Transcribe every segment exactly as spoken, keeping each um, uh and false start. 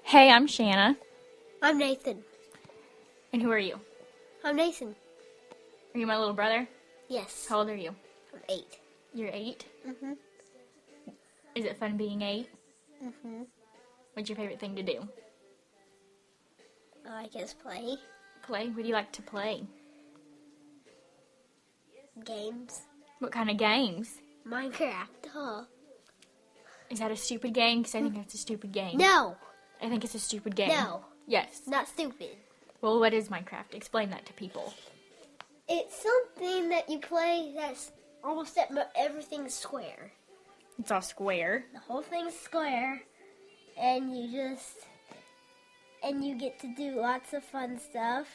Hey, I'm Shanna. I'm Nathan. And who are you? I'm Nathan. Are you my little brother? Yes. How old are you? I'm eight. You're eight? Mm-hmm. Is it fun being eight? Mm-hmm. What's your favorite thing to do? I guess play. Play? What do you like to play? Games. What kind of games? Minecraft. Huh. Is that a stupid game? Because I think that's a stupid game. No. I think it's a stupid game. No. Yes. Not stupid. Well, what is Minecraft? Explain that to people. It's something that you play that's almost at everything's square. It's all square. The whole thing's square, and you just and you get to do lots of fun stuff.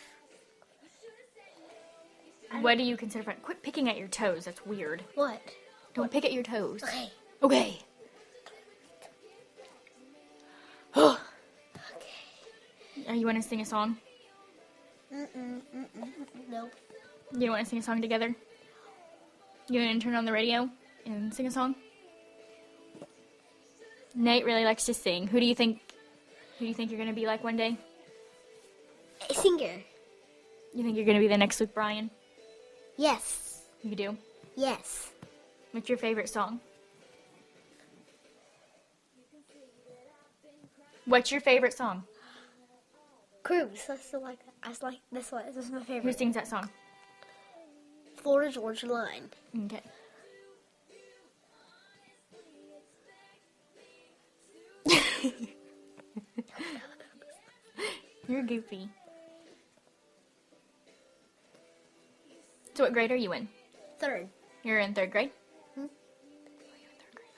What do you consider fun? Quit picking at your toes. That's weird. What? Don't What? pick at your toes. Okay. Okay. Okay. Are you want to sing a song? Mm-mm, mm-mm, mm-mm. Nope. You want to sing a song together? You want to turn on the radio and sing a song? Nate really likes to sing. Who do you think? Who do you think you're gonna be like one day? A singer. You think you're gonna be the next Luke Bryan? Yes. You do. Yes. What's your favorite song? What's your favorite song? Cruise. That's the like. I like this one. This is my Who favorite. sings that song? Florida Georgia Line. Okay. You're goofy. So what grade are you in? Third. You're in third grade? Hmm? Oh, you're in third grade.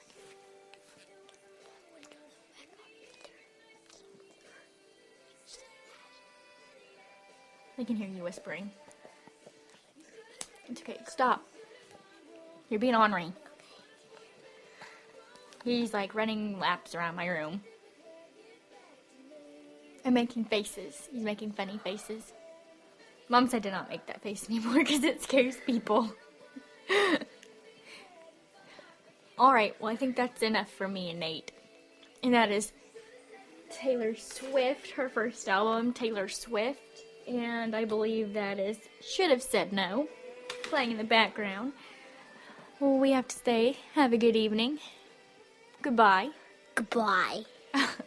I can hear you whispering. It's okay. Stop. You're being ornery. He's like running laps around my room. I'm making faces. He's making funny faces. Mom said to not make that face anymore because it scares people. Alright, well I think that's enough for me and Nate. And that is Taylor Swift, her first album, Taylor Swift. And I believe that is Should Have Said No, playing in the background. Well, we have to say, have a good evening. Goodbye. Goodbye.